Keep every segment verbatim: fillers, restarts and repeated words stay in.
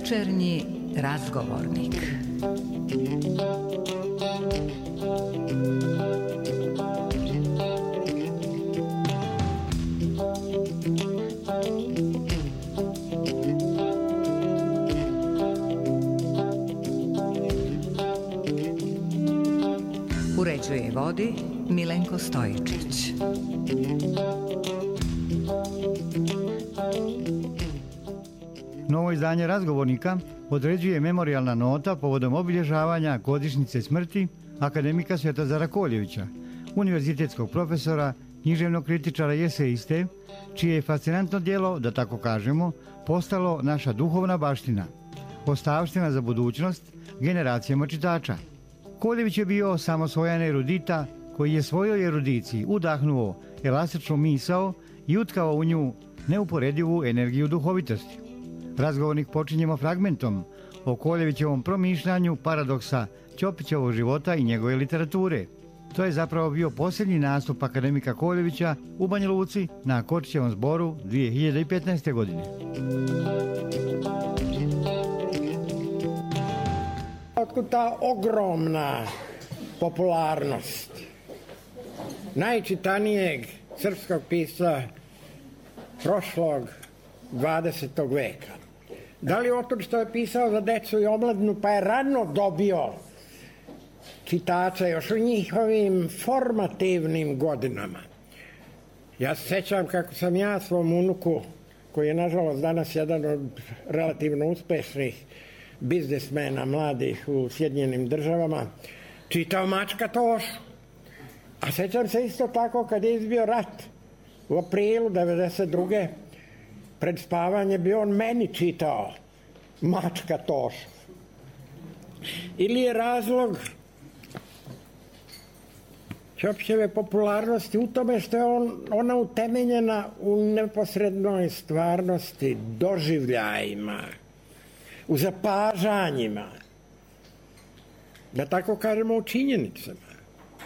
Večernji razgovornik. Uređuje i vodi Milenko Stojičić. Novo izdanje razgovornika određuje memorijalna nota povodom obilježavanja godišnjice smrti akademika Svetozara Koljevića, univerzitetskog profesora, književnog kritičara i eseiste, čije je fascinantno djelo, da tako kažemo, postalo naša duhovna baština, ostavština za budućnost generacijama čitača. Koljević je bio samosvojan erudita koji je svojoj erudiciji udahnuo elastičnu misao i utkao u nju neuporedivu energiju duhovitosti. Razgovornik počinjemo fragmentom o Koljevićevom promišljanju paradoksa Ćopićevog života i njegove literature. To je zapravo bio posljednji nastup akademika Koljevića u Banja Luci na Kočićevom zboru dvije hiljade petnaeste. godine. Otkud ta ogromna popularnost najčitanijeg srpskog pisca prošlog dvadesetog veka? Da li otud što je pisao za decu i omladinu, pa je rano dobio čitača još u njihovim formativnim godinama? Ja se sjećam kako sam ja svom unuku, koji je nažalost danas jedan od relativno uspešnih biznismena mladih u Sjedinjenim Državama, čitao Mačka Tošu. A sjećam se isto tako kad je izbio rat u aprilu devedeset druge. Pred spavanje bi on meni čitao Mačka Tošu. Ili je razlog Ćopićeve popularnosti u tome što je on, ona utemeljena u neposrednoj stvarnosti, doživljajima, u zapažanjima, da tako kažemo u činjenicama.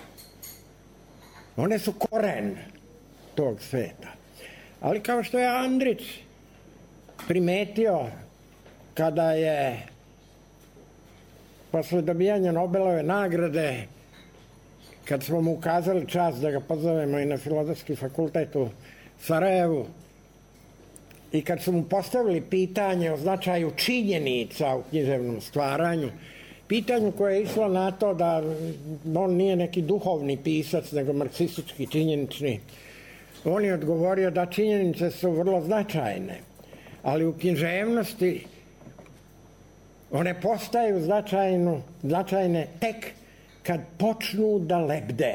One su koren tog sveta. Ali kao što je Andrić primetio kada je posle dobijanja Nobelove nagrade, kad smo mu ukazali čast da ga pozovemo i na Filozofski fakultet u Sarajevu, i kad su mu postavili pitanje o značaju činjenica u književnom stvaranju, pitanju koje je išlo na to da on nije neki duhovni pisac, nego marksistički činjenični, on je odgovorio da činjenice su vrlo značajne, ali u književnosti one postaju značajno, značajne tek kad počnu da lebde.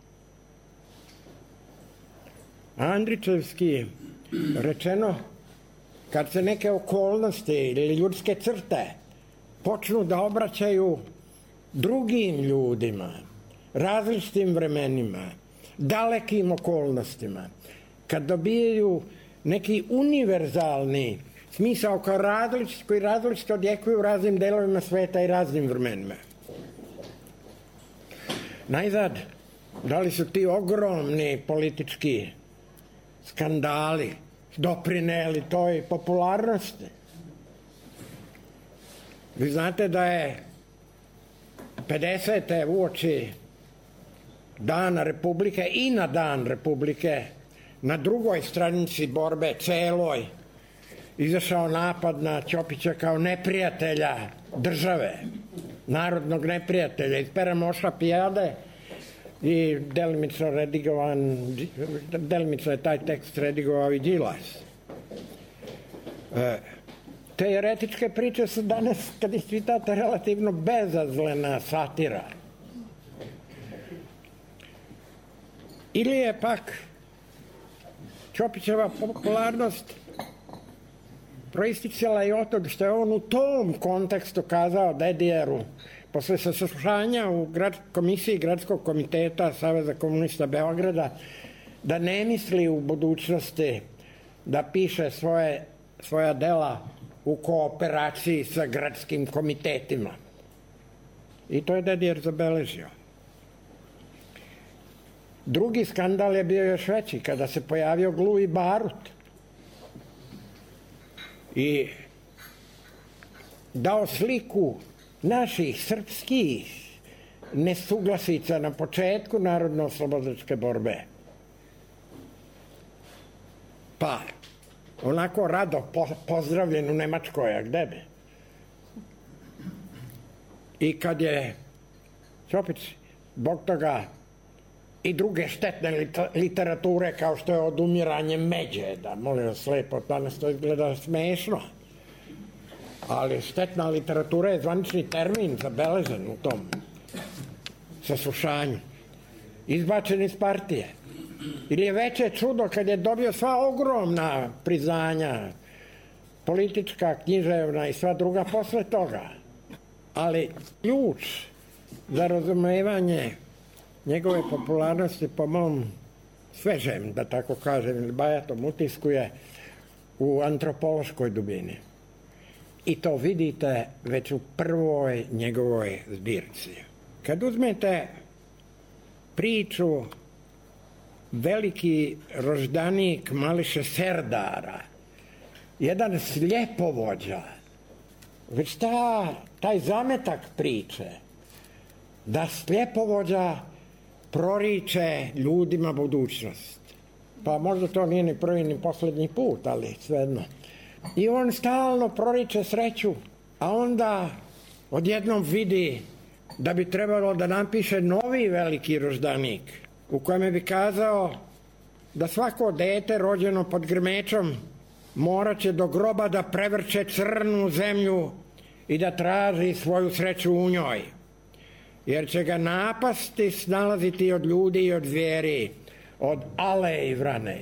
Andrićevski rečeno, kad se neke okolnosti ili ljudske crte počnu da obraćaju drugim ljudima, različitim vremenima, dalekim okolnostima, kad dobijaju neki univerzalni smisao kao različit, koji različito odjekuju u raznim delovima sveta i raznim vremenima. Najzad, da li su ti ogromni politički skandali doprineli toj popularnosti? Vi znate da je pedesete uoči Dana Republike i na Dan Republike na drugoj stranici borbe celoj izašao napad na Ćopića kao neprijatelja države, narodnog neprijatelja iz pera Moša Pijade, i delimično redigovan, delimično je taj tekst redigovao i Đilas. E, te eretičke priče su danas, kad ih čitate, relativno bezazlena satira. Ili je pak Ćopićeva popularnost proisticala i od toga što je on u tom kontekstu kazao Dedijeru posle saslušanja u grad, komisiji Gradskog komiteta Saveza komunista Beograda da ne misli u budućnosti da piše svoje, svoja dela u kooperaciji sa gradskim komitetima. I to je Dedijer zabeležio. Drugi skandal je bio još veći kada se pojavio Glu i Barut. I dao sliku naših srpskih nesuglasica na početku narodno-oslobodilačke borbe. Pa, onako rado po, pozdravljen u Nemačkoj, a gde bi? I kad je opet zbog toga i druge štetne literature kao što je Odumiranje međe, da molim vas lepo, danas to izgleda smešno, ali štetna literatura je zvanični termin zabeležen u tom saslušanju, izbačen iz partije. Ili je veće čudo kad je dobio sva ogromna priznanja, politička, književna i sva druga posle toga. Ali ključ za razumevanje njegove popularnosti po mom svežem, da tako kažem, ili bajatom utisku je u antropološkoj dubini. I to vidite već u prvoj njegovoj zbirci. Kad uzmete priču Veliki roždanik Mališe Serdara, jedan sljepovođa, već ta, taj zametak priče, da sljepovođa proriče ljudima budućnost. Pa možda to nije ni prvi ni posljednji put, ali svejedno. I on stalno proriče sreću, a onda odjednom vidi da bi trebalo da napiše novi veliki roždanik, u kojem bi kazao da svako dete rođeno pod grmečom morat će do groba da prevrće crnu zemlju i da traži svoju sreću u njoj, jer će ga napasti snalaziti od ljudi i od zvijeri, od ale i vrane.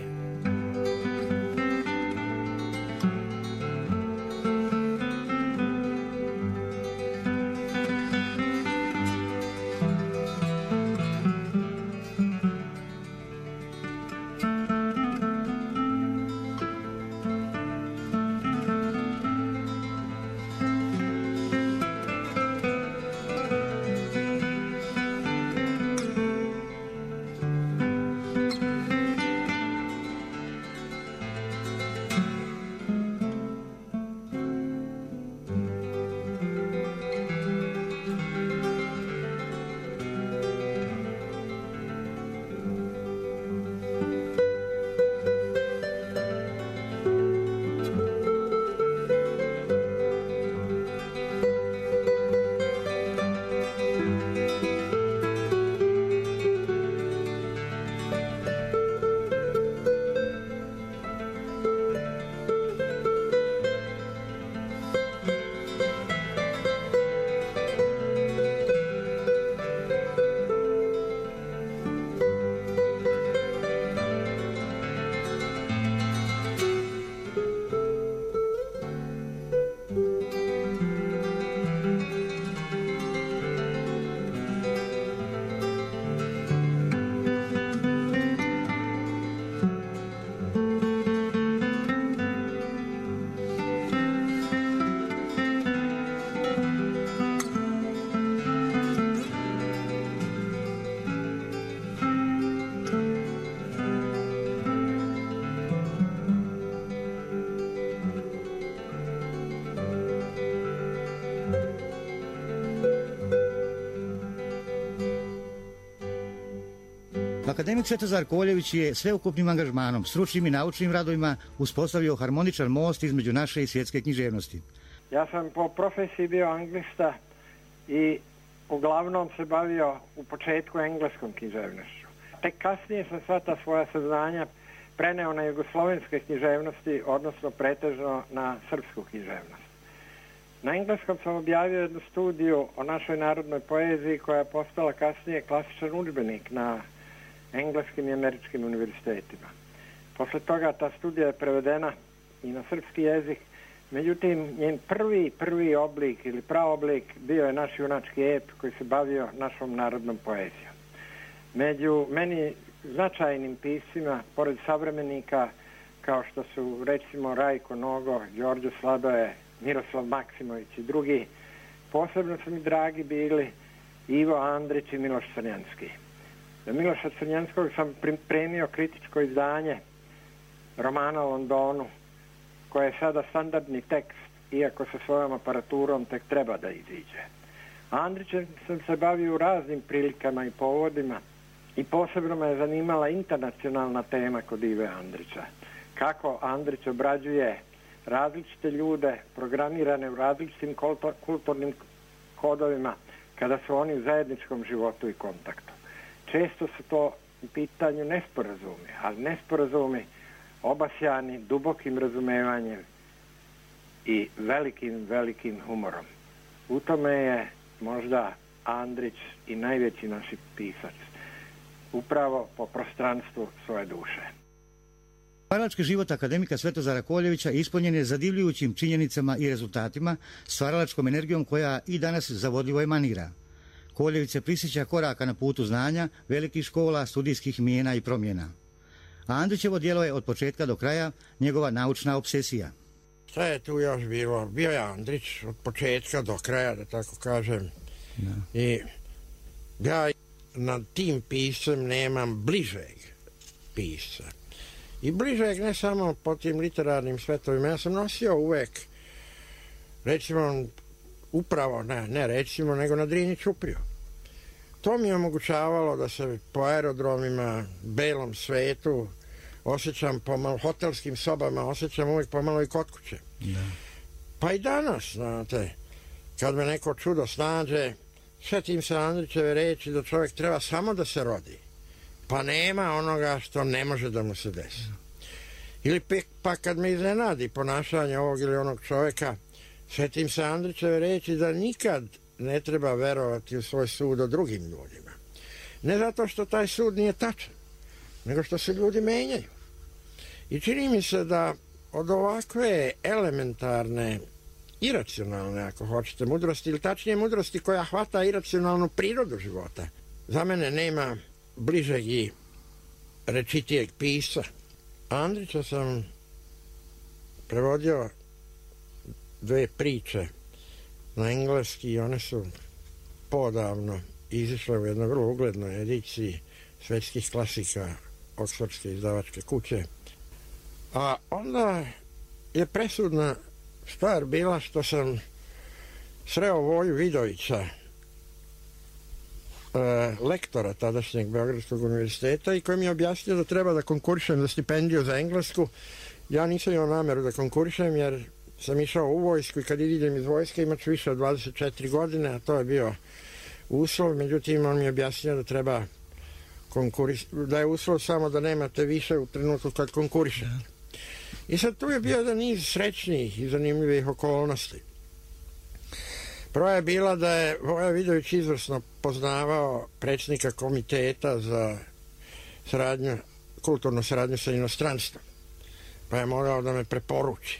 Akademik Svetozar Koljević je sveukupnim angažmanom, stručnim i naučnim radovima uspostavio harmoničan most između naše i svjetske književnosti. Ja sam po profesiji bio anglista i uglavnom se bavio u početku engleskom književnošću. Tek kasnije sam sva ta svoja saznanja preneo na jugoslovenske književnosti, odnosno pretežno na srpsku književnost. Na engleskom sam objavio jednu studiju o našoj narodnoj poeziji koja je postala kasnije klasičan udžbenik na engleskim i američkim univerzitetima. Posle toga ta studija je prevedena i na srpski jezik, međutim njen prvi, prvi oblik ili praoblik bio je naš junački ep koji se bavio našom narodnom poezijom. Među meni značajnim piscima, pored savremenika kao što su recimo Rajko Nogo, Đorđe Sladoje, Miroslav Maksimović i drugi, posebno su mi dragi bili Ivo Andrić i Miloš Crnjanski. Za Miloša Crnjanskog sam pripremio kritičko izdanje romana o Londonu, koje je sada standardni tekst iako sa svojom aparaturom tek treba da iziđe. Andrićem sam se bavio u raznim prilikama i povodima i posebno me je zanimala internacionalna tema kod Ive Andrića. Kako Andrić obrađuje različite ljude programirane u različitim kulturnim kodovima kada su oni u zajedničkom životu i kontaktu. Često su to u pitanju nesporazumi, ali nesporazumi obasjani dubokim razumevanjem i velikim, velikim humorom. U tome je možda Andrić i najveći naš pisac, upravo po prostranstvu svoje duše. Stvaralački život akademika Svetozara Koljevića ispunjen je zadivljujućim činjenicama i rezultatima, stvaralačkom energijom koja i danas zavodljivo emanira. Koljević se prisjeća koraka na putu znanja, velikih škola, studijskih mijena i promjena. A Andrićevo djelo je od početka do kraja njegova naučna obsesija. Šta je tu još bilo? Bio je Andrić od početka do kraja, da tako kažem. Da. I ja nad tim piscem nemam bližeg pisca. I bližeg ne samo po tim literarnim svetovima. Ja sam nosio uvek, recimo, upravo, ne, ne recimo, nego na Drini Ćupriju. To mi je omogućavalo da se po aerodromima, belom svetu, osjećam pomalo, hotelskim sobama, osjećam uvijek pomalo i kod kuće. Da. Pa i danas, znate, kad me neko čudo snađe, sjetim se Andrićeve reči da čovjek treba samo da se rodi, pa nema onoga što ne može da mu se desi. Ili pa kad me iznenadi ponašanje ovog ili onog čovjeka, sjetim se Andrićeve reči da nikad ne treba verovati u svoj sud o drugim ljudima. Ne zato što taj sud nije tačan, nego što se ljudi menjaju. I čini mi se da od ovakve elementarne, iracionalne, ako hoćete, mudrosti, ili tačnije mudrosti koja hvata iracionalnu prirodu života, za mene nema bližeg i rečitijeg pisca. Andrića sam prevodio dve priče na engleski i one su podavno izišle u jednoj vrlo uglednoj ediciji svetskih klasika Oksfordske izdavačke kuće. A onda je presudna stvar bila što sam sreo Voju Vidovića, lektora tadašnjeg Beogradskog univerziteta, i koji mi je objasnio da treba da konkurišem za stipendiju za englesku. Ja nisam imao nameru da konkurišem jer sam išao u vojsku i kad idem iz vojske imat ću više od dvadeset četiri godine, a to je bio uslov. Međutim, on mi je objasnio da treba konkuris, da je uslov samo da nemate više u trenutku kad konkurišete. I sad tu je bio jedan niz srećnih i zanimljivih okolnosti. Prva je bila da je Voja Vidović izvrsno poznavao predsjednika komiteta za saradnju, kulturnu saradnju sa inostranstvom, pa je mogao da me preporuči.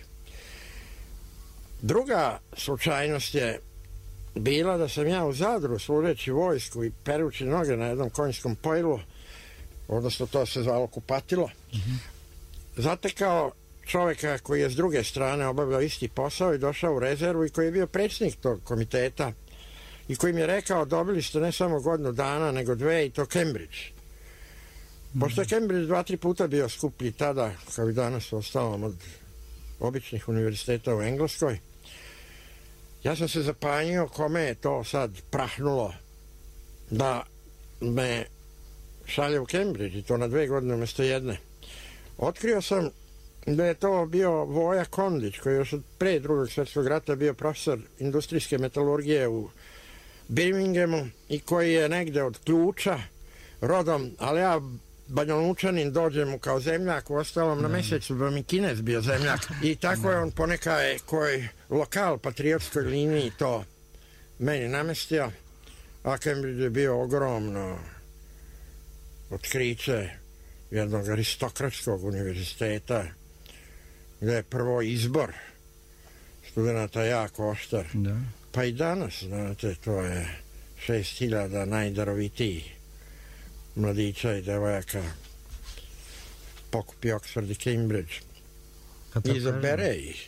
Druga slučajnost je bila da sam ja u Zadru, služeći vojsku i perući noge na jednom konjskom pojlu, odnosno to se zvalo kupatilo, mm-hmm. zatekao čovjeka koji je s druge strane obavljao isti posao i došao u rezervu i koji je bio predsjednik tog komiteta i koji mi je rekao: dobili ste ne samo godinu dana, nego dve, i to Cambridge. Mm-hmm. Pošto je Cambridge dva, tri puta bio skuplji tada, kao i danas ostalom, od običnih univerziteta u Engleskoj, ja sam se zapanjio kome je to sad prahnulo da me šalje u Cambridge, i to na dve godine umjesto jedne. Otkrio sam da je to bio Voja Kondić, koji je još od pre drugog svjetskog rata bio profesor industrijske metalurgije u Birminghamu i koji je negde od Ključa rodom, ali ja Banjalučanin dođem mu kao zemljak, u ostalom na mjesecu bi mi Kinez bio zemljak, i tako je on poneka je koji lokal patriotskoj liniji to meni namestio, a Cambridge je bio ogromno otkriće jednog aristokratskog univerziteta gdje je prvo izbor studenta jako oštar. Da. Pa i danas, znate, to je šest hiljada najdarovitiji mladića i devojaka pokupi Oxford i Cambridge. I izabere ih.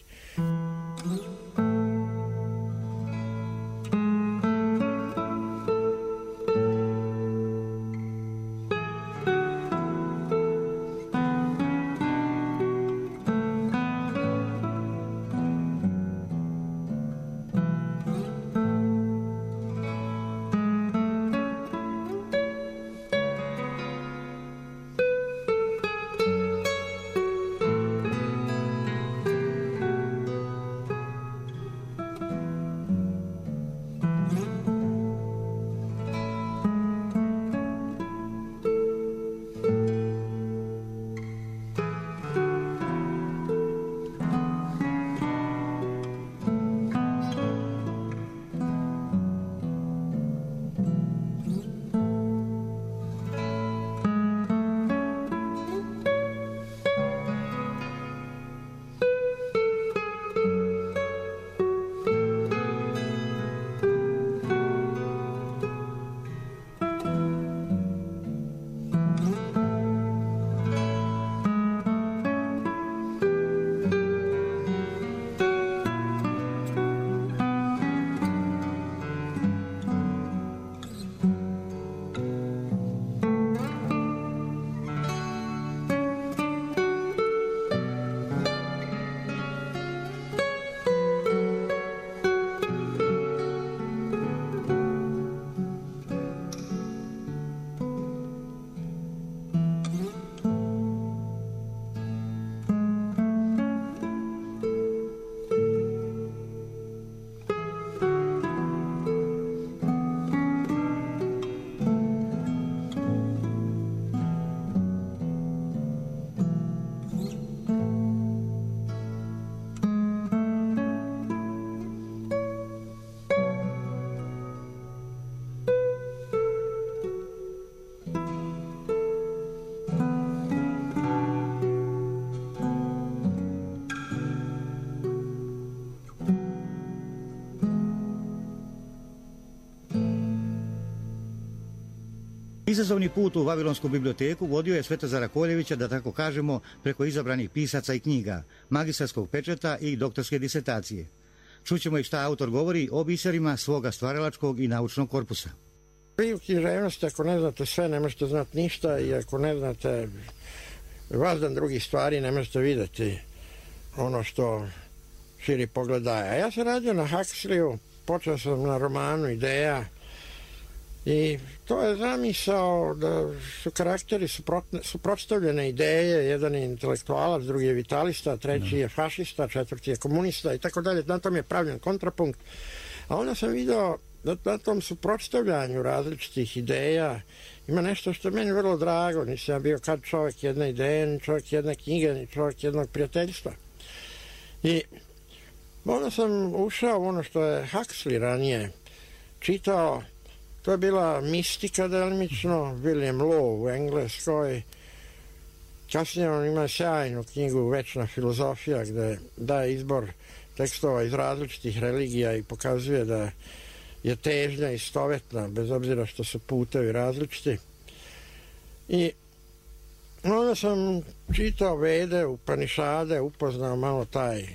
Izazovni put u Vavilonsku biblioteku vodio je Svetozara Rakoljevića, da tako kažemo, preko izabranih pisaca i knjiga, magistarskog pečata i doktorske disertacije. Čućemo i šta autor govori o biserima svoga stvaralačkog i naučnog korpusa. Vi u književnosti, ako ne znate sve, ne možete znati ništa, i ako ne znate vazdan drugih stvari, ne možete vidjeti ono što širi pogled daje. A ja sam radio na Huxleyu, počeo sam na romanu Ideja, i to je zamisao da su karakteri suprotstavljene ideje, jedan je intelektualac, drugi je vitalista, treći je fašista, četvrti je komunista i tako dalje. Na tom je pravljen kontrapunkt. A onda sam vidio da na tom suprotstavljanju različitih ideja ima nešto što je meni vrlo drago. Nisam ja bio kad čovjek jedne ideje, ni čovjek jedne knjige, ni čovjek jednog prijateljstva. I onda sam ušao u ono što je Huxley ranije čitao. To je bila mistika delimično, William Law u Engleskoj. Kasnije on ima sjajnu knjigu Večna filozofija, gdje daje izbor tekstova iz različitih religija i pokazuje da je težnja istovetna, bez obzira što su putevi različiti. I onda sam čitao Vede, Upanišade, upoznao malo taj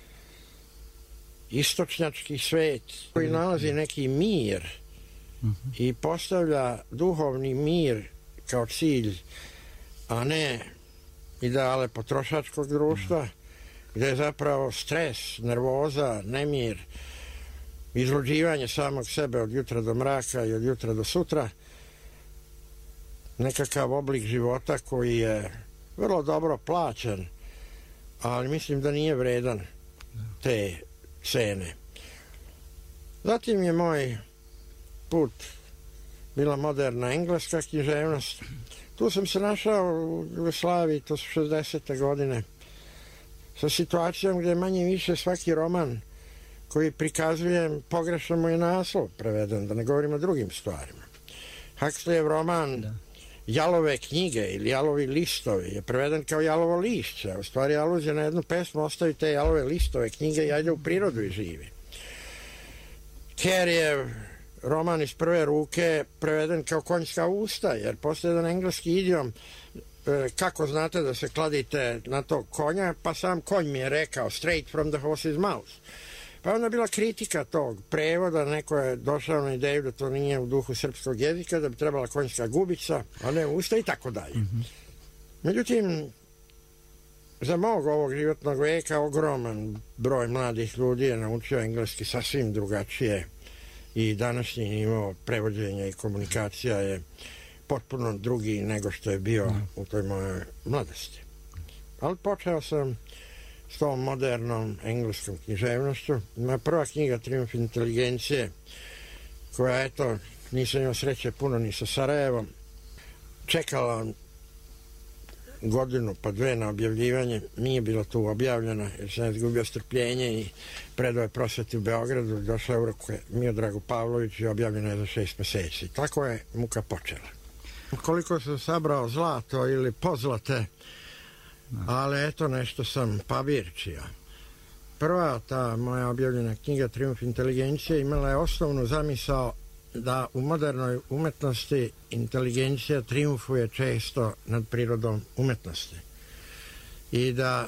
istočnjački svet koji nalazi neki mir i postavlja duhovni mir kao cilj, a ne ideale potrošačkog društva, gdje je zapravo stres, nervoza, nemir, izluđivanje samog sebe od jutra do mraka i od jutra do sutra, nekakav oblik života koji je vrlo dobro plaćen, ali mislim da nije vredan te cene. Zatim je moj put bila moderna engleska književnost. Tu sam se našao u Jugoslaviji, to su šezdesete godine, sa situacijom gdje manje više svaki roman koji prikazujem pogrešno mu je naslov preveden, da ne govorim o drugim stvarima. Huxleyev roman da. Jalove knjige ili Jalovi listovi je preveden kao Jalovo lišće. U stvari aluzija na jednu pesmu, ostavi te Jalove listove knjige i ajde u prirodu i živi. Careyjev roman iz prve ruke preveden kao konjska usta, jer postoji jedan engleski idiom, kako znate da se kladite na tog konja, pa sam konj mi je rekao straight from the horse's mouth. Pa onda bila kritika tog prevoda, neko je došao na ideju da to nije u duhu srpskog jezika, da bi trebala konjska gubica, a ne usta i tako dalje. Međutim, za mog ovog životnog veka ogroman broj mladih ljudi je naučio engleski sasvim drugačije i današnji nivo prevođenja i komunikacija je potpuno drugi nego što je bio u toj mojoj mladosti. Ali počeo sam s tom modernom engleskom književnošću. Moja prva knjiga Trijumf inteligencije, koja, eto, nisam imao sreće puno ni sa Sarajevom, čekala godinu pa dve na objavljivanje, nije bilo tu objavljena jer sam izgubio strpljenje i predao je prosveti u Beogradu, došla je u ruke Miodragu Pavloviću i objavljena je za šest meseci. Tako je muka počela. Koliko sam sabrao zlato ili pozlate, ali eto nešto sam pabirčio. Prva ta moja objavljena knjiga Trijumf inteligencije imala je osnovnu zamisao da u modernoj umetnosti inteligencija trijumfuje često nad prirodom umetnosti i da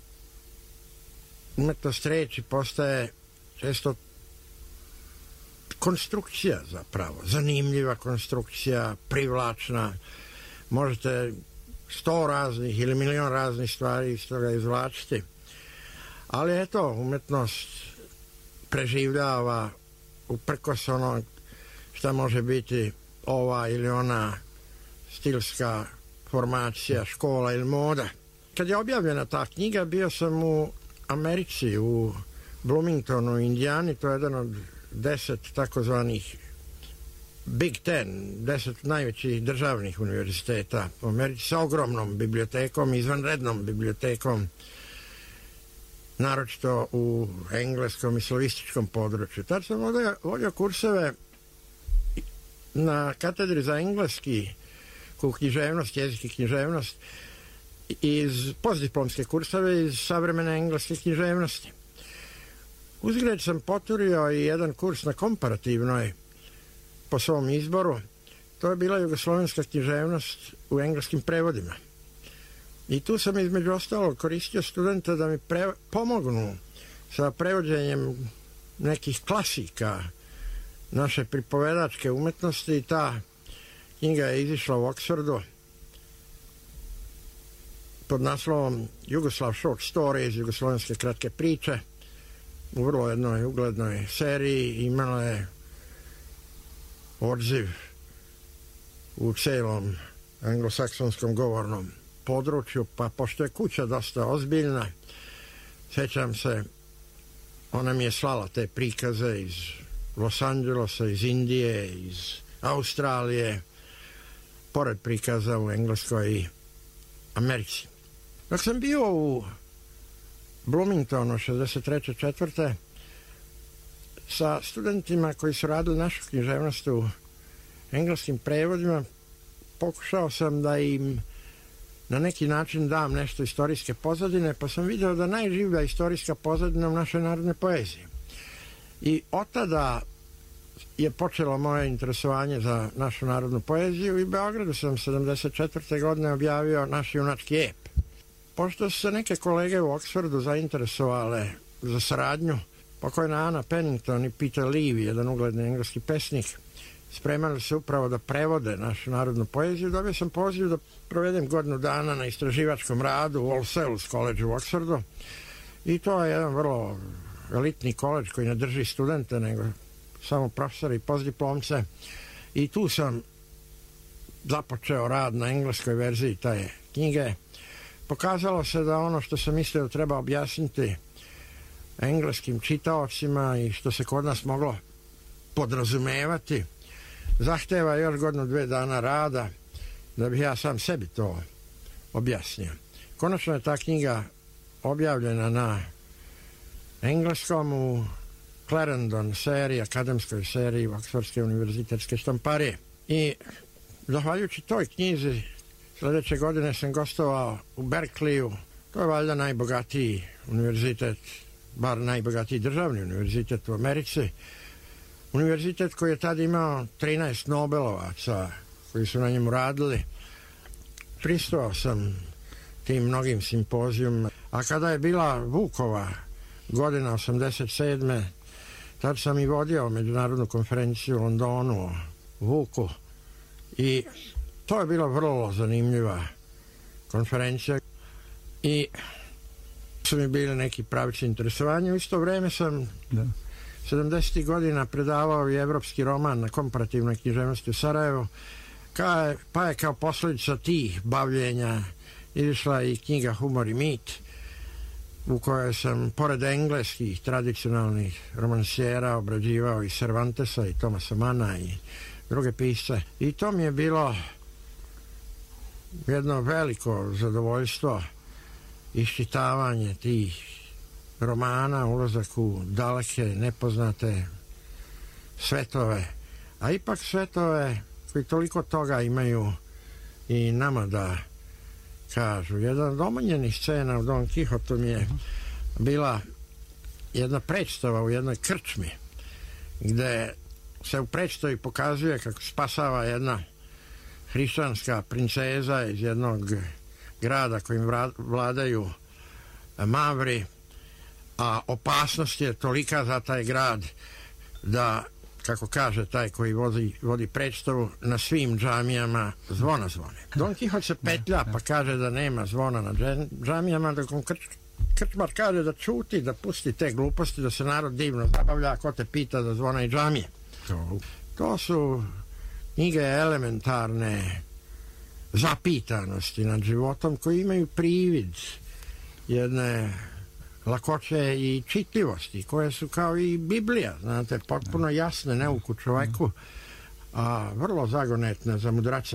umetnost reči postaje često konstrukcija zapravo, zanimljiva konstrukcija, privlačna, možete sto raznih ili milion raznih stvari iz toga izvlačiti, ali eto, umetnost preživljava uprkos onog šta može biti ova ili ona stilska formacija, škola ili moda. Kad je objavljena ta knjiga, bio sam u Americi, u Bloomingtonu, Indijani, to je jedan od deset takozvanih Big Ten, deset najvećih državnih univerziteta u Americi sa ogromnom bibliotekom, izvanrednom bibliotekom, naročito u engleskom i slavističkom području. Tad sam vodio kurseve na katedri za engleski književnost, jezik i književnost, iz postdiplomske kurseve iz savremene engleske književnosti. Uzgled sam poturio i jedan kurs na komparativnoj po svom izboru. to je bila jugoslovenska književnost u engleskim prevodima. I tu sam između ostalog koristio studenta da mi pre, pomognu sa prevođenjem nekih klasika naše pripovedačke umetnosti i ta knjiga je izišla u Oxfordu pod naslovom Jugoslav Short Stories, jugoslovenske kratke priče, u vrlo jednoj uglednoj seriji. Imala je odziv u celom anglosaksonskom govornom području, pa pošto je kuća dosta ozbiljna, sećam se, ona mi je slala te prikaze iz Los Angelesa, iz Indije, iz Australije, pored prikaza u Engleskoj i Americi. Dok sam bio u Bloomingtonu šezdeset treće četvrte sa studentima koji su radili našu književnost u engleskim prevodima, pokušao sam da im na neki način dam nešto istorijske pozadine, pa sam vidio da najživlja istorijska pozadina u našoj narodnoj poeziji. I od tada je počelo moje interesovanje za našu narodnu poeziju i u Beogradu sam sedamdeset četvrte godine objavio naš junački ep. Pošto su se neke kolege u Oxfordu zainteresovale za saradnju, pokojna Ana Pennington i Peter Levy, jedan ugledni engleski pesnik, spremali se upravo da prevode našu narodnu poeziju. Dobio sam poziv da provedem godinu dana na istraživačkom radu u All Souls College u Oxfordu i to je jedan vrlo elitni koledž koji ne drži studente nego samo profesori i postdiplomce i tu sam započeo rad na engleskoj verziji te knjige. Pokazalo se da ono što sam mislio da treba objasniti engleskim čitaocima i što se kod nas moglo podrazumevati zahteva još godinu dve dana rada da bih ja sam sebi to objasnio. Konačno je ta knjiga objavljena na engleskom u Clarendon seriji, akademskoj seriji Oxfordske univerzitetske štamparije. I zahvaljujući toj knjizi sljedeće godine sam gostovao u Berkeleyu. To je valjda najbogatiji univerzitet, bar najbogatiji državni univerzitet u Americi. Univerzitet koji je tada imao trinaest Nobelovaca koji su na njemu radili. Pristovao sam tim mnogim simpozijuma. A kada je bila Vukova godina osamdeset sedme tad sam i vodio međunarodnu konferenciju u Londonu o Vuku i to je bila vrlo zanimljiva konferencija i su mi bili neki pravici interesovanja. U isto vreme sam da. sedamdesetih godina predavao i evropski roman na komparativnoj književnosti u Sarajevu, ka, pa je kao posljedica tih bavljenja izišla i knjiga Humor i mit, u kojoj sam pored engleskih tradicionalnih romansijera obrađivao i Cervantesa i Tomasa Mana i druge pisce. I to mi je bilo jedno veliko zadovoljstvo, iščitavanje tih romana, ulazak u daleke, nepoznate svetove, a ipak svetove koji toliko toga imaju i nama da kažu. Jedna od omanjenih scena u Don Kihotu mi je bila jedna predstava u jednoj krčmi gde se u predstavi pokazuje kako spasava jedna hrišćanska princeza iz jednog grada kojim vladaju Mavri, a opasnost je tolika za taj grad da, kako kaže taj koji vodi, vodi predstavu, na svim džamijama zvona zvone. Don Kihot se petlja pa kaže da nema zvona na džamijama, dok on krč, krčmar kaže da čuti, da pusti te gluposti, da se narod divno zabavlja, ako te pita da zvona i džamije. To, to su knjige elementarne zapitanosti nad životom koji imaju privid jedne lakoće i čitljivosti koje su kao i Biblija, znate, potpuno jasne neuku čoveku, a vrlo zagonetne za mudrace.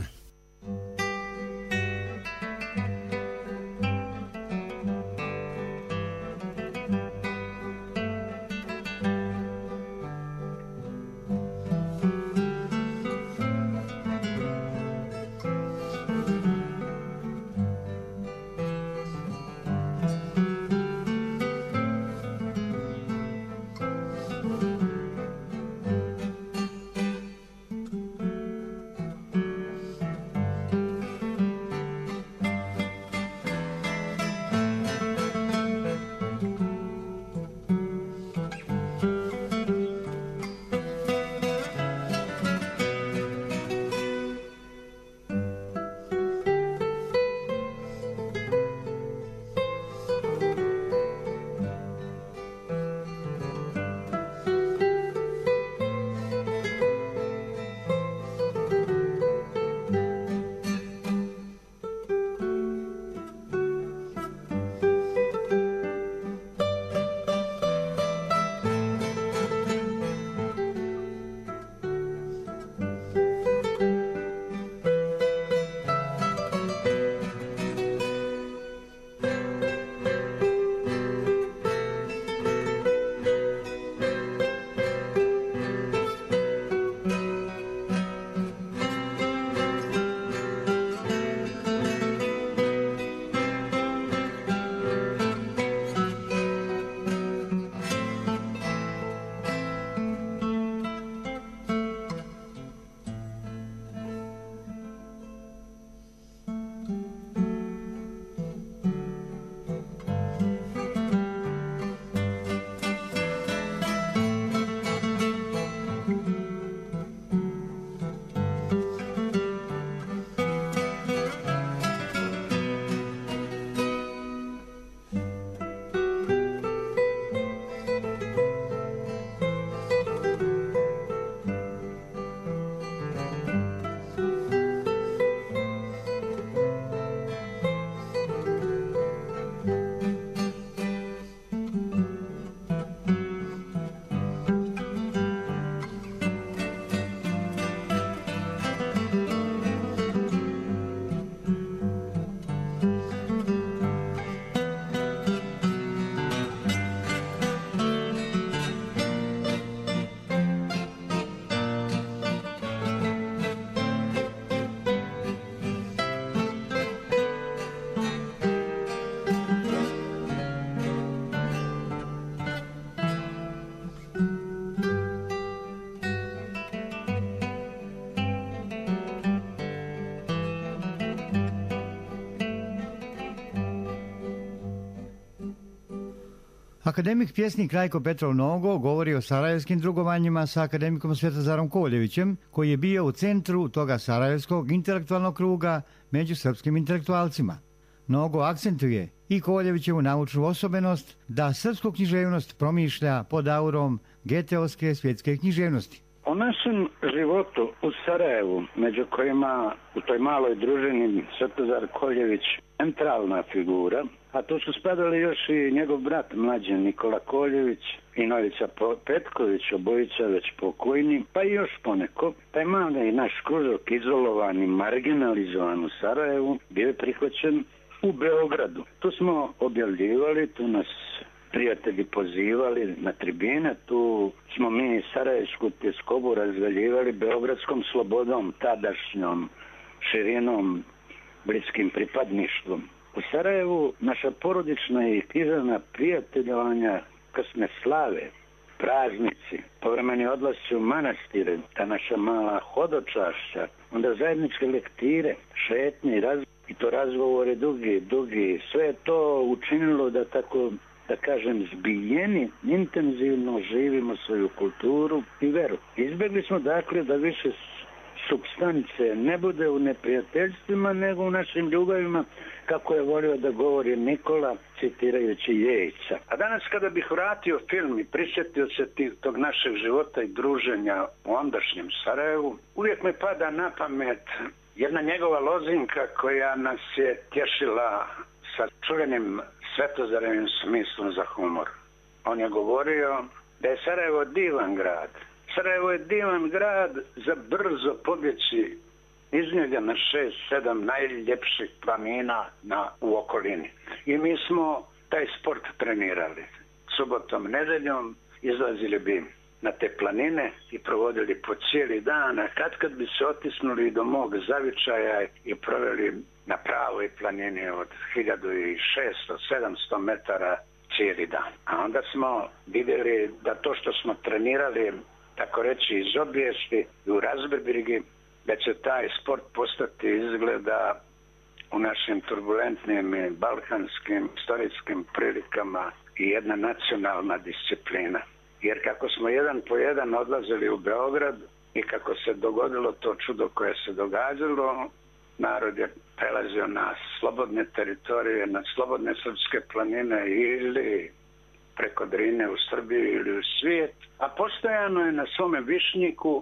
Akademik pjesnik Rajko Petrov Nogo govori o sarajevskim drugovanjima sa akademikom Svetozarom Koljevićem, koji je bio u centru toga sarajevskog intelektualnog kruga među srpskim intelektualcima. Nogo akcentuje i Koljevićevu naučnu osobenost da srpsku književnost promišlja pod aurom geteovske svjetske književnosti. O našem životu u Sarajevu, među kojima u toj maloj družini Svetozar Koljević centralna figura, a tu su spadali još i njegov brat mlađi Nikola Koljević i Novica Petković, obojica već pokojni, pa i još poneko. Taj mali naš kružok, izolovan i marginalizovan u Sarajevu, bio je prihvaćen u Beogradu. Tu smo objavljivali, tu nas prijatelji pozivali na tribine, tu smo mi sarajevsku tjeskobu razvaljivali beogradskom slobodom, tadašnjom širinom, bliskim pripadništvom. U Sarajevu naša porodična i književna prijateljovanja, kasne slave, praznici, povremeni odlasci u manastire, ta naša mala hodočašća, onda zajedničke lektire, šetnje i, raz... i to razgovore dugi, dugi, sve je to učinilo da tako, da kažem, zbijeni, intenzivno živimo svoju kulturu i veru. Izbjegli smo dakle da više supstance ne bude u neprijateljstvima, nego u našim ljubavima, kako je volio da govori Nikola, citirajući Jejića. A danas kada bih vratio film i prisjetio se tih, tog našeg života i druženja u ondašnjem Sarajevu, uvijek me pada na pamet jedna njegova lozinka koja nas je tješila sa čuvenim Svetozarevim smislom za humor. On je govorio da je Sarajevo divan grad. Sarajevo je divan grad za brzo pobjeći iz njega na šest, sedam najljepših planina na, u okolini. I mi smo taj sport trenirali. Subotom, nedeljom izlazili bi na te planine i provodili po cijeli dan, a kad kad bi se otisnuli do mog zavičaja i proveli na pravoj planini od hiljadu šesto do sedamsto metara cijeli dan. A onda smo vidjeli da to što smo trenirali, tako reći iz obijesti i u razbibrigi, da će taj sport postati izgleda u našim turbulentnim i balkanskim istorijskim prilikama i jedna nacionalna disciplina. Jer kako smo jedan po jedan odlazili u Beograd i kako se dogodilo to čudo koje se događalo, narod je prelazio na slobodne teritorije, na slobodne srpske planine ili preko Drine u Srbiji ili u svijet, a postojano je na svome višnjiku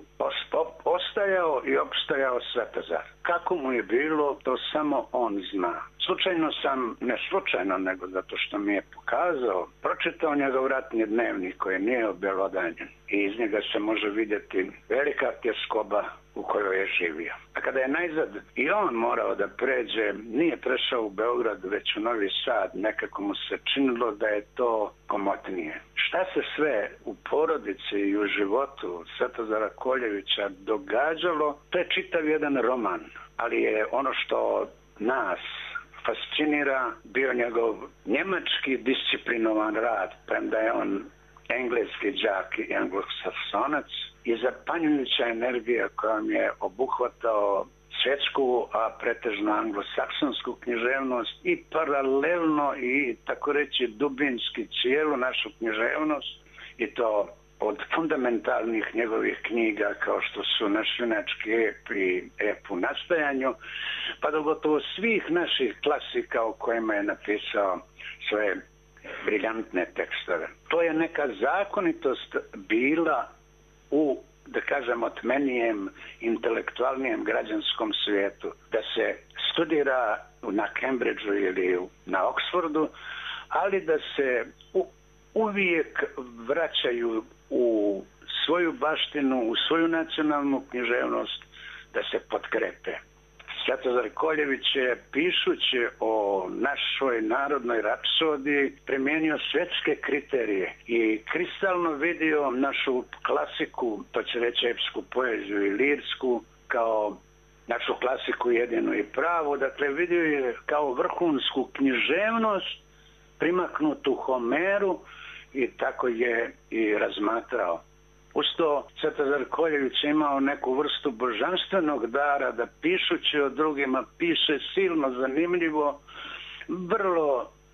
ostajao i opstajao Svetozar. Kako mu je bilo, to samo on zna. Slučajno sam, ne slučajno, nego zato što mi je pokazao, pročitao njegov ratni dnevnik koji nije objelodanjen i iz njega se može vidjeti velika tjeskoba u kojoj je živio. A kada je najzad i on morao da pređe, nije prešao u Beograd, već u Novi Sad, nekako mu se činilo da je to komotnije. Šta se sve u porodici i u životu Svetozara Koljevića događalo, to je čitav jedan roman, ali je ono što nas fascinira bio njegov njemački disciplinovan rad, premda je on engleski đak i anglosaksonac, i zapanjujuća energija kojom je obuhvatao svjetsku, a pretežno anglosaksonsku književnost i paralelno i tako reći dubinski cijelu našu književnost, i to od fundamentalnih njegovih knjiga kao što su Naš junački ep i Ep u nastajanju, pa do gotovo svih naših klasika o kojima je napisao svoje briljantne tekstove. To je neka zakonitost bila u, da kažem, otmenijem, intelektualnijem građanskom svijetu, da se studira na Cambridgeu ili na Oxfordu, ali da se u, uvijek vraćaju u svoju baštinu, u svoju nacionalnu književnost, da se potkrepe. Svetozar Koljević je, pišući o našoj narodnoj rapsodiji, primijenio svjetske kriterije i kristalno vidio našu klasiku, to će reći epsku poeziju i lirsku, kao našu klasiku jedinu i pravu. Dakle, vidio je kao vrhunsku književnost primaknutu Homeru i tako je i razmatrao. Usto Svetozar Koljević je imao neku vrstu božanstvenog dara da pišući o drugima piše silno zanimljivo, vrlo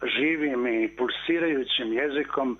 živim i pulsirajućim jezikom.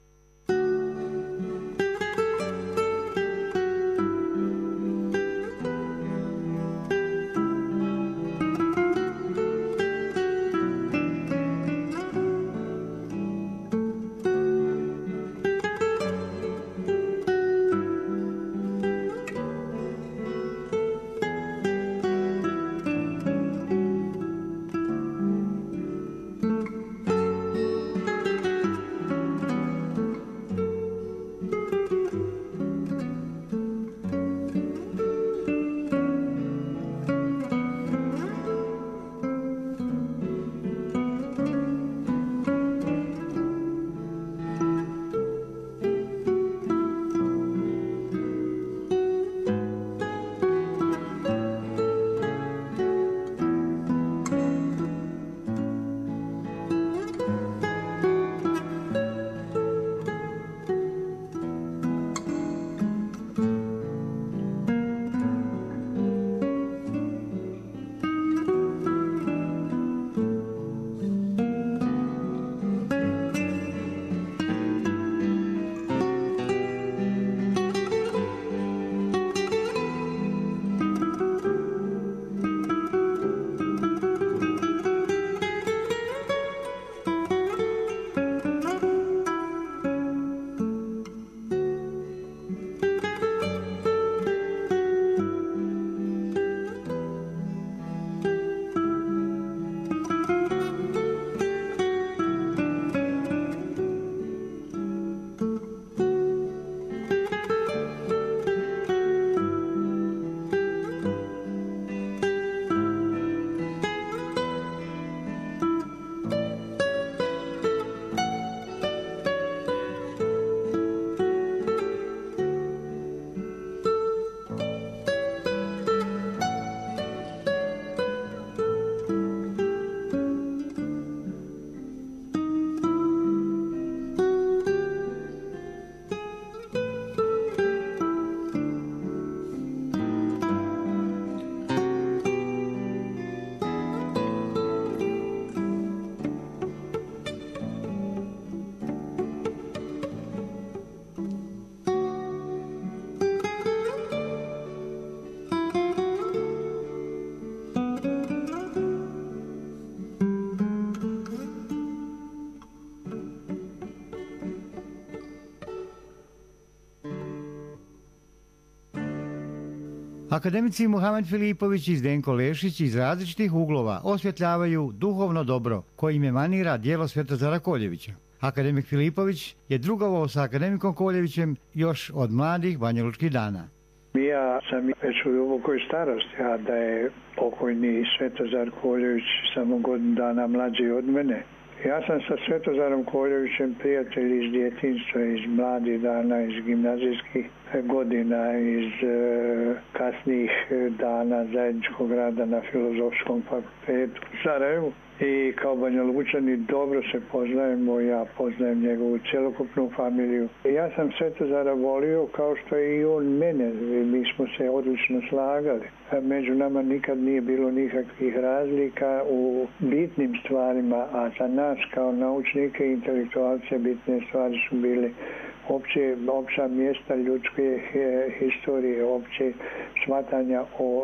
Akademici Muhamed Filipović i Zdenko Lešić iz različitih uglova osvjetljavaju duhovno dobro kojim emanira djelo Svetozara Koljevića. Akademik Filipović je drugovao sa akademikom Koljevićem još od mladih banjalučkih dana. Ja sam već u dubokoj starosti, a da je pokojni Svetozar Koljević samo godinu dana mlađi od mene. Ja sam sa Svetozarom Koljevićem prijatelj iz djetinjstva, iz mladih dana, iz gimnazijskih godina, iz e, kasnijih dana zajedničkog rada na Filozofskom fakultetu u Sarajevu. I kao Banjalučani dobro se poznajemo, ja poznajem njegovu cjelokupnu familiju. Ja sam Svetozara volio kao što je i on mene, mi smo se odlično slagali. Među nama nikad nije bilo nikakvih razlika u bitnim stvarima, a za nas kao naučnike i intelektualce bitne stvari su bile opće, opća mjesta ljudske historije, opće shvatanja o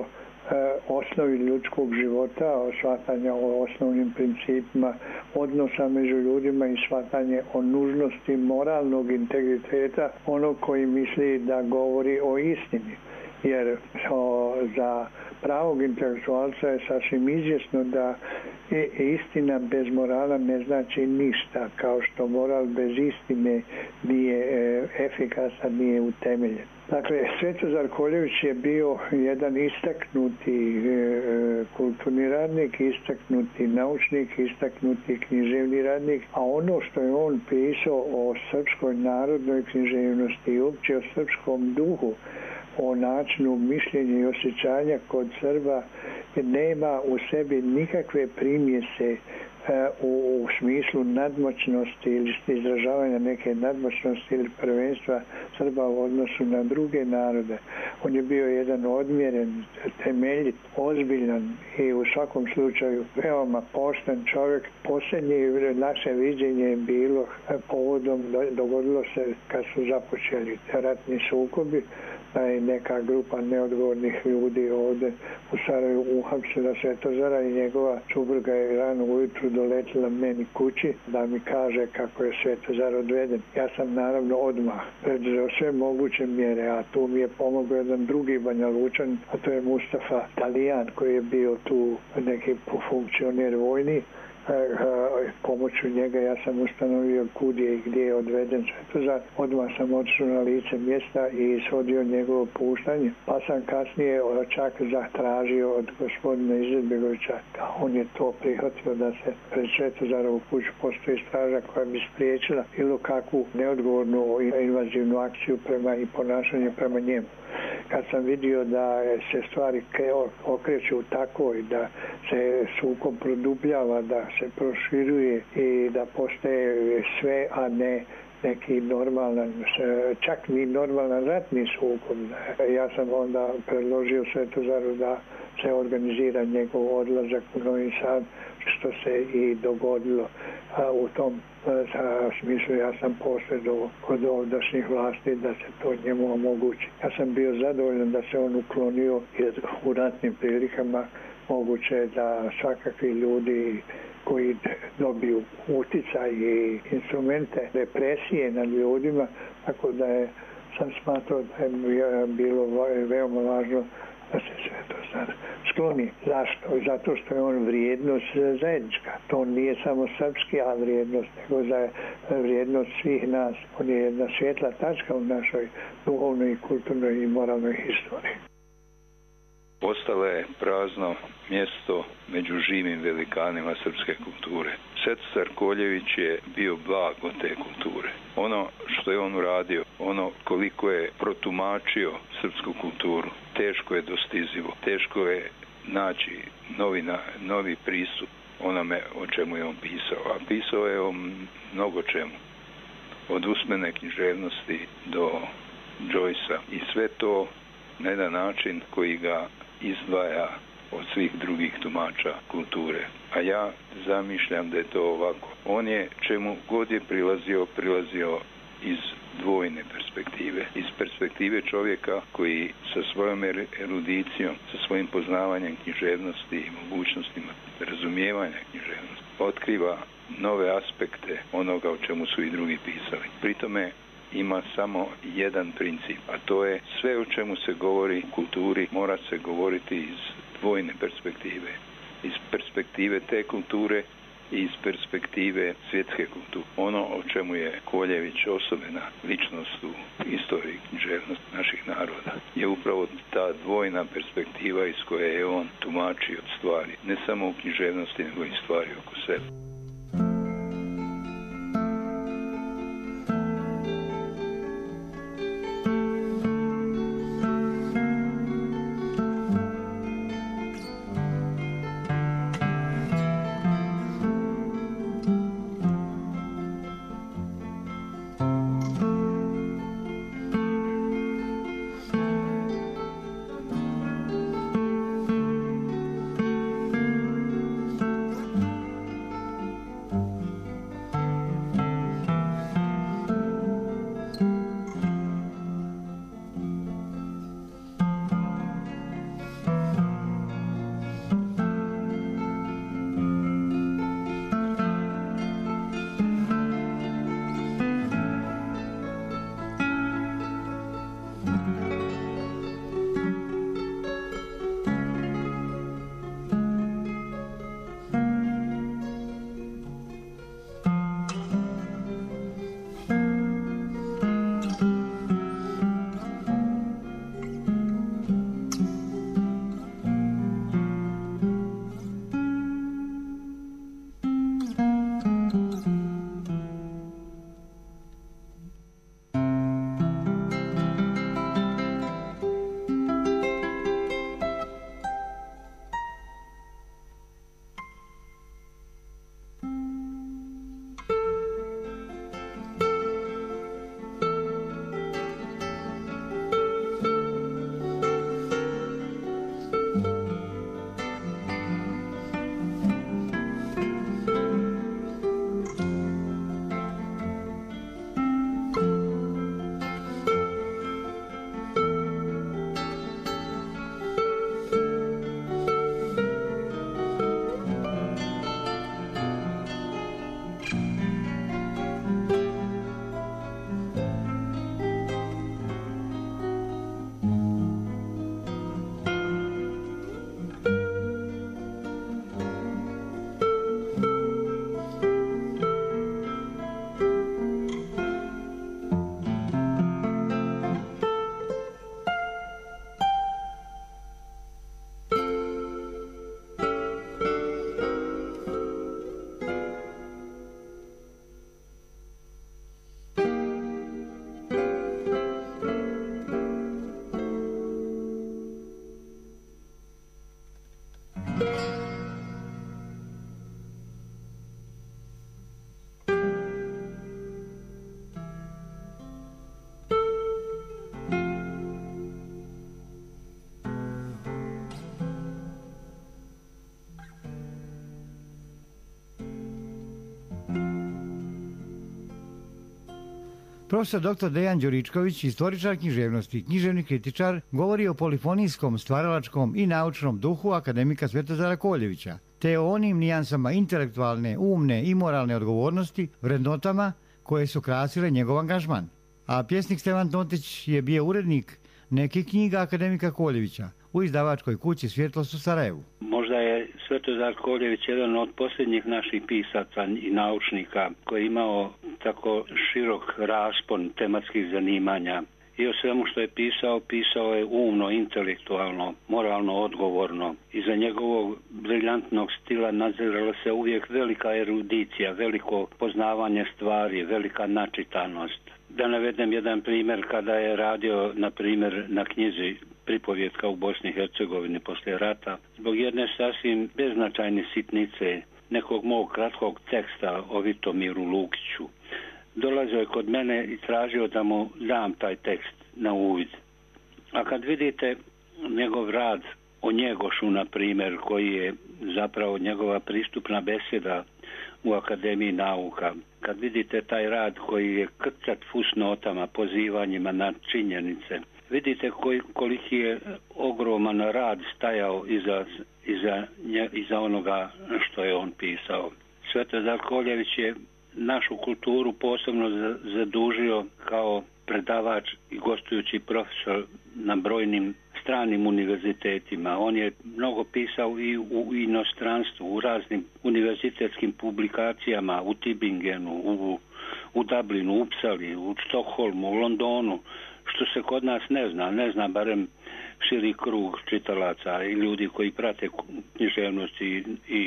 osnovi ljudskog života, o shvatanja o osnovnim principima odnosa među ljudima i shvatanje o nužnosti moralnog integriteta onog koji misli da govori o istini. Jer o, za pravog intelektualca je sasvim izvjesno da istina bez morala ne znači ništa, kao što moral bez istine nije efikasan, nije utemeljen. Dakle, Svetozar Koljević je bio jedan istaknuti e, kulturni radnik, istaknuti naučnik, istaknuti književni radnik, a ono što je on pisao o srpskoj narodnoj književnosti i uopće o srpskom duhu, o načinu mišljenja i osjećanja kod Srba, nema u sebi nikakve primjese u, u smislu nadmoćnosti ili izražavanja neke nadmoćnosti ili prvenstva Srba u odnosu na druge narode. On je bio jedan odmjeren, temeljit, ozbiljan i u svakom slučaju veoma pošten čovjek. Posljednje naše viđenje je bilo povodom, dogodilo se kad su započeli ratni sukobi, da je neka grupa neodgovornih ljudi ovdje u Sarajevu uhapsila Svetozara i njegova supruga je rano ujutru doletila meni kući da mi kaže kako je Svetozar odveden. Ja sam naravno odmah preduzeo sve moguće mjere, a tu mi je pomogao jedan drugi Banja Lučan, a to je Mustafa Talijan koji je bio tu neki funkcioner vojni. Pomoću njega ja sam ustanovio kud je i gdje je odveden Svetozar. Odmah sam otišao na lice mjesta i ishodio njegovo puštanje. Pa sam kasnije čak zatražio od gospodina Izetbegovića, a on je to prihvatio da se pred Svetozarovu kuću postoji straža koja bi spriječila bilo kakvu neodgovornu invazivnu akciju prema i ponašanje prema njemu. Kad sam vidio da se stvari okreću tako i da se sukob produbljava, da se proširuje i da postaje sve, a ne neki normalan, čak ni normalan ratni sukob. Ja sam onda predložio Svetozaru da se organizira njegov odlazak u Novi Sad, što se i dogodilo. A u tom a, smislu ja sam posredovao kod ovdašnjih vlasti da se to njemu omogući. Ja sam bio zadovoljan da se on uklonio, jer u ratnim prilikama moguće je da svakakvi ljudi koji dobiju uticaj i instrumente represije nad ljudima, tako da je, sam smatrao da je bilo veoma važno da se Svetozar skloni. Zašto? Zato što je on vrijednost zajednička. To nije samo srpska vrijednost, nego za vrijednost svih nas. On je jedna svjetla tačka u našoj duhovnoj, kulturnoj i moralnoj historiji. Postalo je prazno mjesto među živim velikanima srpske kulture. Svetozar Koljević je bio blago te kulture. Ono što je on uradio, ono koliko je protumačio srpsku kulturu, teško je dostizivo. Teško je naći novi, novi pristup onome o čemu je on pisao. A pisao je o mnogo čemu. Od usmene književnosti do Joycea. I sve to na jedan način koji ga izdvaja od svih drugih tumača kulture. A ja zamišljam da je to ovako. On je čemu god je prilazio, prilazio iz dvojne perspektive. Iz perspektive čovjeka koji sa svojom erudicijom, sa svojim poznavanjem književnosti i mogućnostima razumijevanja književnosti otkriva nove aspekte onoga o čemu su i drugi pisali. Pritome ima samo jedan princip, a to je sve o čemu se govori u kulturi mora se govoriti iz dvojne perspektive. Iz perspektive te kulture i iz perspektive svjetske kulture. Ono o čemu je Koljević osobena ličnost u istoriji književnosti naših naroda je upravo ta dvojna perspektiva iz koje je on tumačio stvari. Ne samo u književnosti, nego i stvari oko sebe. Profesor doktor Dejan Đuričković, istoričar književnosti i književni kritičar, govori o polifonijskom, stvaralačkom i naučnom duhu akademika Svetozara Koljevića, te o onim nijansama intelektualne, umne i moralne odgovornosti, vrednotama koje su krasile njegov angažman. A pjesnik Stevan Tontić je bio urednik nekih knjiga akademika Koljevića u izdavačkoj kući Svjetlost u Sarajevu. Možda je Svetozar Koljević jedan od posljednjih naših pisaca i naučnika koji je imao tako širok raspon tematskih zanimanja. I o svemu što je pisao, pisao je umno, intelektualno, moralno odgovorno. Iza njegovog briljantnog stila nadzirala se uvijek velika erudicija, veliko poznavanje stvari, velika načitanost. Da navedem jedan primjer, kada je radio, na primjer, na knjizi Pripovjetka u Bosni i Hercegovini poslije rata, zbog jedne sasvim beznačajne sitnice, nekog mog kratkog teksta o Vitomiru Lukiću, dolazio je kod mene i tražio da mu dam taj tekst na uvid. A kad vidite njegov rad o Njegošu, na primjer, koji je zapravo njegova pristupna beseda u Akademiji nauka, kad vidite taj rad koji je krcat fusnotama, pozivanjima na činjenice, vidite koji, koliki je ogroman rad stajao iza, iza, iza onoga što je on pisao. Svetozar Koljević je našu kulturu posebno zadužio kao predavač i gostujući profesor na brojnim stranim univerzitetima. On je mnogo pisao i u inostranstvu, u raznim univerzitetskim publikacijama, u Tübingenu, u, u Dublinu, u Upsali, u Stokholmu, u Londonu, što se kod nas ne zna, ne zna barem širi krug čitalaca i ljudi koji prate književnost i, i,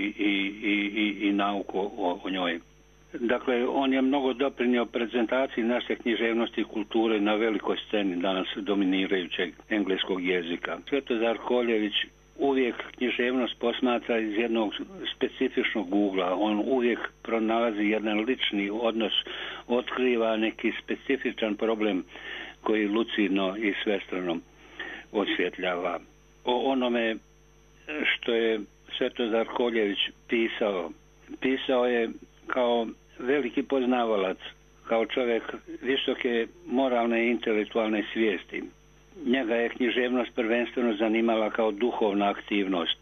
i, i, i nauku o, o njoj. Dakle, on je mnogo doprinio prezentaciji naše književnosti i kulture na velikoj sceni danas dominirajućeg engleskog jezika. Svetozar Koljević uvijek književnost posmatra iz jednog specifičnog ugla. On uvijek pronalazi jedan lični odnos, otkriva neki specifičan problem koji lucidno i svestrano osvjetljava. O onome što je Svetozar Koljević pisao, pisao je kao veliki poznavalac, kao čovjek visoke moralne i intelektualne svijesti. Njega je književnost prvenstveno zanimala kao duhovna aktivnost.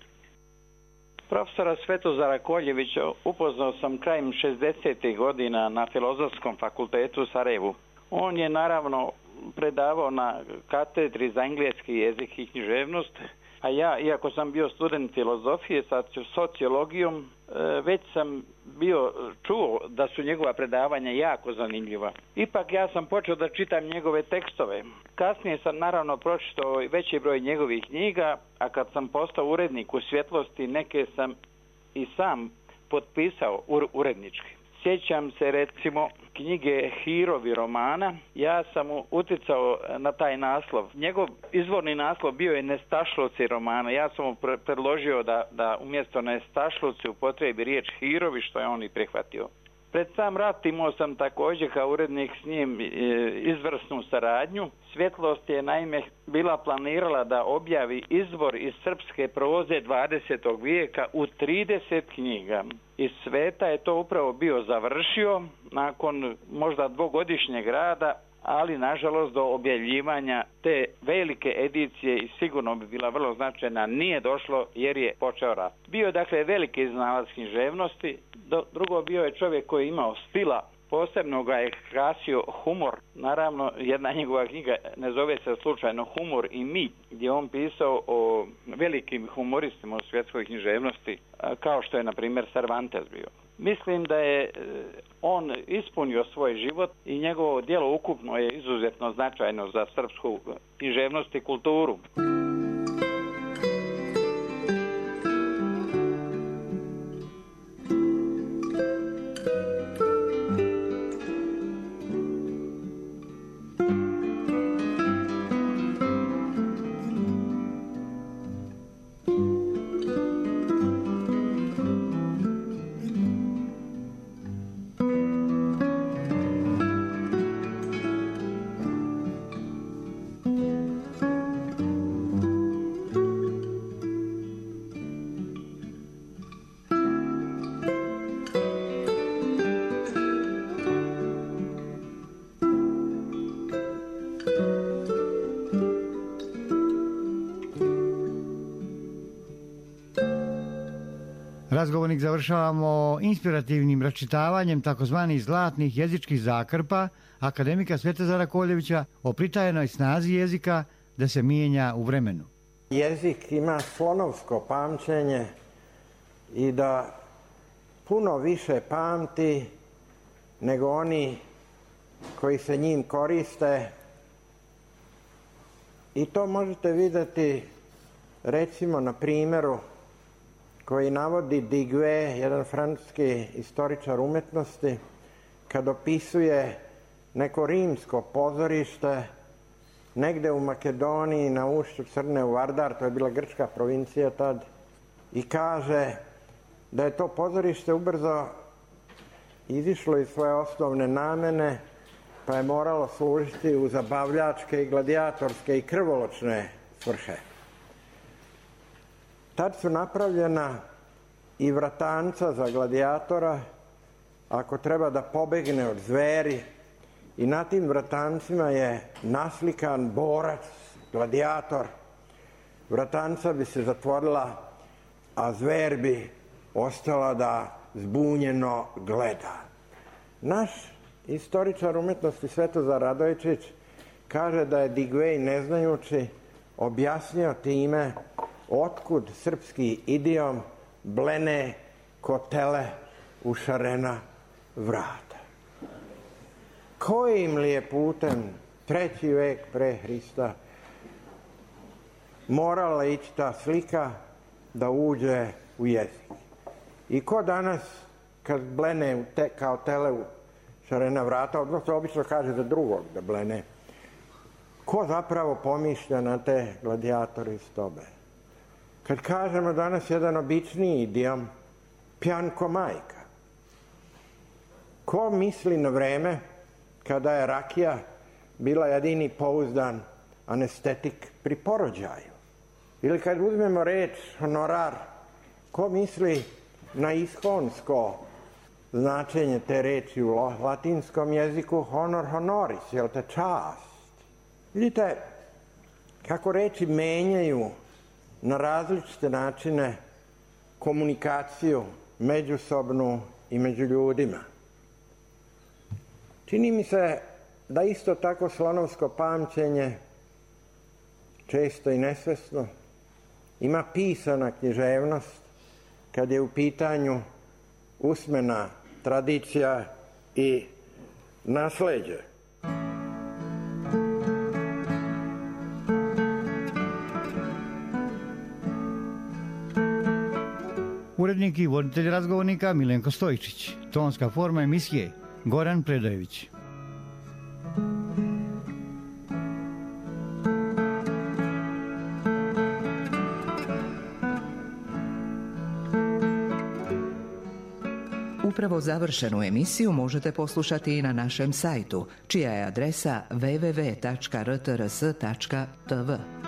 Profesora Svetozara Koljevića upoznao sam krajem šezdesetih godina na Filozofskom fakultetu u Sarajevu. On je naravno predavao na katedri za engleski jezik i književnost, a ja, iako sam bio student filozofije sa sociologijom, već sam bio čuo da su njegova predavanja jako zanimljiva. Ipak ja sam počeo da čitam njegove tekstove. Kasnije sam naravno pročitao veći broj njegovih knjiga, a kad sam postao urednik u Svjetlosti, neke sam i sam potpisao urednički. Sjećam se recimo knjige Hirovi romana, ja sam uticao na taj naslov. Njegov izvorni naslov bio je Nestašluci romana. Ja sam mu predložio da, da umjesto Nestašluci upotrebi riječ Hirovi, što je on i prihvatio. Pred sam rat imao sam također kao urednik s njim izvrsnu saradnju. Svjetlost je naime bila planirala da objavi izvor iz srpske proze dvadesetog vijeka u trideset knjiga. Iz sveta je to upravo bio završio nakon možda dvogodišnjeg rada, ali nažalost do objavljivanja te velike edicije, i sigurno bi bila vrlo značajna, nije došlo jer je počeo rat. Bio je dakle veliki znalac književnosti, drugo bio je čovjek koji je imao stila, posebno ga je krasio humor. Naravno, jedna njegova knjiga ne zove se slučajno Humor i mi, gdje on pisao o velikim humoristima u svjetskoj književnosti, kao što je na primjer Cervantes bio. Mislim da je on ispunio svoj život i njegovo djelo ukupno je izuzetno značajno za srpsku književnost i kulturu. Razgovornik završavamo inspirativnim račitavanjem takozvanih zlatnih jezičkih zakrpa akademika Svetozara Koljevića o pritajenoj snazi jezika da se mijenja u vremenu. Jezik ima slonovsko pamćenje i da puno više pamti nego oni koji se njim koriste. I to možete vidjeti recimo na primjeru koji navodi Digue, jedan francuski istoričar umetnosti, kad opisuje neko rimsko pozorište negde u Makedoniji na ušću Crne u Vardar, to je bila grčka provincija tad, i kaže da je to pozorište ubrzo izišlo iz svoje osnovne namene, pa je moralo služiti u zabavljačke i gladijatorske i krvoločne svrhe. Tad su napravljena i vratanca za gladijatora ako treba da pobegne od zveri, i na tim vratancima je naslikan borac, gladijator. Vratanca bi se zatvorila, a zver bi ostala da zbunjeno gleda. Naš istoričar umetnosti Svetozar Radojčić kaže da je Digvej neznajući objasnio time otkud srpski idiom blene kotele u šarena vrata. Kojim li je putem treći vek pre Hrista morala ići ta slika da uđe u jezik? I ko danas kad blene te, kao tele u šarena vrata, odnosno obično kaže za drugog da blene, ko zapravo pomišlja na te gladijatori iz tobe? Kad kažemo danas jedan običniji idiom, pjanko majka, ko misli na vreme kada je rakija bila jedini pouzdan anestetik pri porođaju? Ili kad uzmemo reč honorar, ko misli na ishonsko značenje te reči u latinskom jeziku honor honoris, jel te čast? Vidite kako reči menjaju na različite načine komunikaciju međusobnu i među ljudima. Čini mi se da isto tako slonovsko pamćenje, često i nesvesno, ima pisana književnost kad je u pitanju usmena tradicija i nasleđe. Urednik i voditelj razgovornika Milenko Stojčić. Tonska forma emisije Goran Predojević. Upravo završenu emisiju možete poslušati i na našem sajtu, čija je adresa w w w tačka r t r s tačka t v.